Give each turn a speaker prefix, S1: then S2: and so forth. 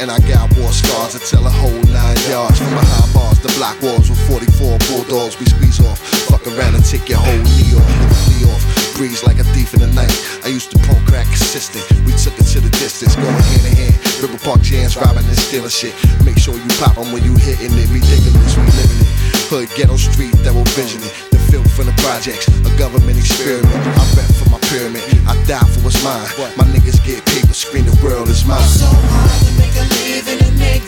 S1: And I got war scars that tell a whole 9 yards. From behind bars, the block walls with 44 bulldogs. We squeeze off, fuck around and take your whole knee off. Nigga flee off, breeze like a thief in the night. I used to punk crack consistent. We took it to the distance, going hand in hand. River Park jams, robbing and stealing shit. Make sure you pop 'em when you hitting it. Ridiculous, we living it. Hood, ghetto, street, double vision it. The filth from the projects, a government experiment. I rep for my pyramid, I die for what's mine. My niggas get paper, scream the world is mine.
S2: So hard to make a living.